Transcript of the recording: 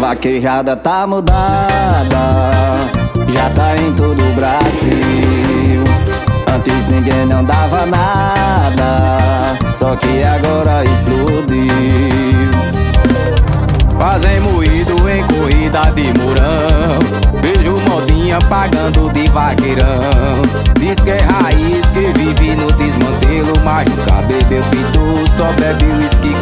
vaquejada tá mudada, já tá em todo o Brasil. Antes ninguém não dava nada, só que agora explodiu. Fazem moído em corrida de mourão, vejo modinha pagando de vaqueirão. Diz que é raiz que vive no desmantelo, mas nunca bebeu pitu, só bebe uísque